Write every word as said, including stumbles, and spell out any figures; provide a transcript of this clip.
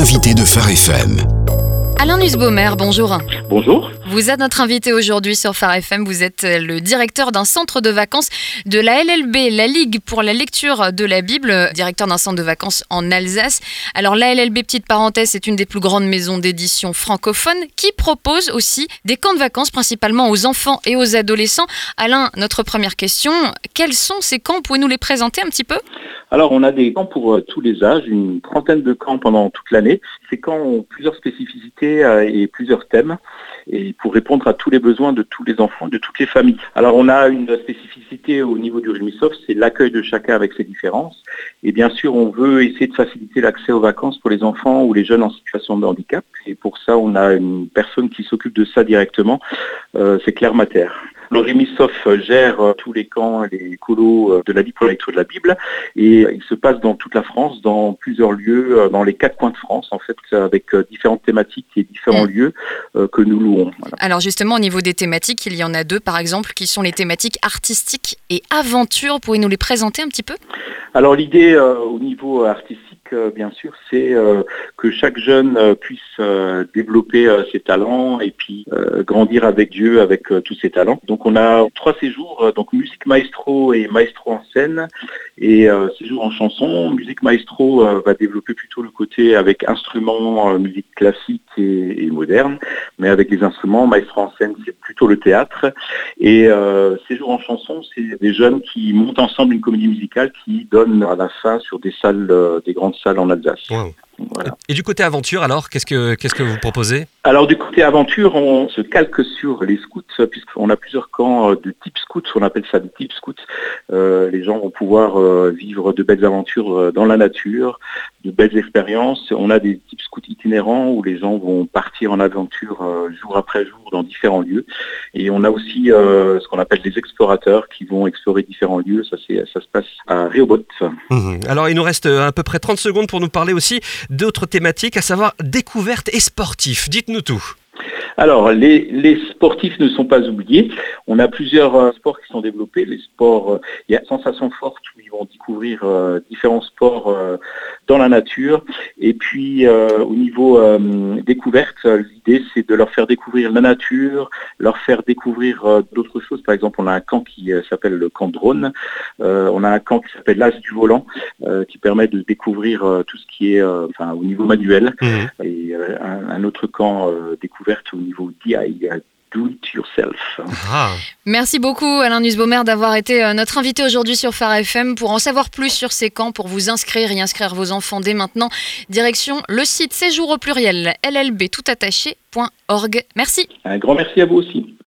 L'invité de Phare F M. Alain Nussbaumer, bonjour. Bonjour. Vous êtes notre invité aujourd'hui sur Phare F M. Vous êtes le directeur d'un centre de vacances de la L L B, la Ligue pour la lecture de la Bible, directeur d'un centre de vacances en Alsace. Alors la L L B, petite parenthèse, c'est une des plus grandes maisons d'édition francophones qui propose aussi des camps de vacances, principalement aux enfants et aux adolescents. Alain, notre première question, quels sont ces camps? Pouvez-vous nous les présenter un petit peu? Alors, on a des camps pour euh, tous les âges, une trentaine de camps pendant toute l'année. Ces camps ont plusieurs spécificités euh, et plusieurs thèmes, et pour répondre à tous les besoins de tous les enfants, de toutes les familles. Alors, on a une spécificité au niveau du Rémi-Soft, c'est l'accueil de chacun avec ses différences. Et bien sûr, on veut essayer de faciliter l'accès aux vacances pour les enfants ou les jeunes en situation de handicap. Et pour ça, on a une personne qui s'occupe de ça directement, euh, c'est Claire Mater. Le Rémi-Soft gère euh, tous les camps, les colos euh, de la Ligue pour la lecture de la Bible, et euh, il se passe dans toute la France, dans plusieurs lieux, euh, dans les quatre coins de France, en fait, avec euh, différentes thématiques et différents mmh. lieux euh, que nous louons. Voilà. Alors justement, au niveau des thématiques, il y en a deux, par exemple, qui sont les thématiques artistiques et aventure. Pouvez-vous nous les présenter un petit peu? Alors l'idée euh, au niveau artistique, euh, bien sûr, c'est euh, que chaque jeune euh, puisse euh, développer euh, ses talents et puis euh, grandir avec Dieu, avec euh, tous ses talents. Donc on a trois séjours, euh, donc musique maestro et maestro en scène, et euh, séjour en chanson. Musique maestro euh, va développer plutôt le côté avec instruments, euh, musique classique et, et moderne, mais avec les instruments. Maestro en scène, c'est plutôt le théâtre. Et euh, séjour en chanson, c'est des jeunes qui montent ensemble une comédie musicale qui donne à la fin sur des salles, euh, des grandes salles en Alsace. Wow. Voilà. Et du côté aventure, alors, qu'est-ce que, qu'est-ce que vous proposez? Alors du côté aventure, on se calque sur les scouts, puisqu'on a plusieurs camps de type scout, on appelle ça des types scouts. Euh, les gens vont pouvoir euh, vivre de belles aventures dans la nature, de belles expériences. On a des types scouts itinérants où les gens vont partir en aventure euh, jour après jour dans différents lieux. Et on a aussi euh, ce qu'on appelle des explorateurs qui vont explorer différents lieux. Ça, c'est, ça se passe à Rehoboth. Mmh. Alors il nous reste à peu près trente secondes pour nous parler aussi d'autres thématiques, à savoir découverte et sportif. Dites-nous tout. Alors, les, les sportifs ne sont pas oubliés. On a plusieurs euh, sports qui sont développés. Les sports, euh, il y a Sensation Forte où ils vont découvrir euh, différents sports euh, dans la nature. Et puis, euh, au niveau euh, découverte, l'idée, c'est de leur faire découvrir la nature, leur faire découvrir euh, d'autres choses. Par exemple, on a un camp qui euh, s'appelle le camp drone. Euh, on a un camp qui s'appelle l'As du volant, euh, qui permet de découvrir euh, tout ce qui est euh, enfin, au niveau manuel. Mmh. Et euh, un, un autre camp euh, découverte au niveau D I, Do It Yourself. Ah. Merci beaucoup Alain Nussbaumer d'avoir été notre invité aujourd'hui sur Phare F M. Pour en savoir plus sur ces camps, pour vous inscrire et inscrire vos enfants dès maintenant, direction le site séjour au pluriel L L B tout attaché point org. Merci. Un grand merci à vous aussi.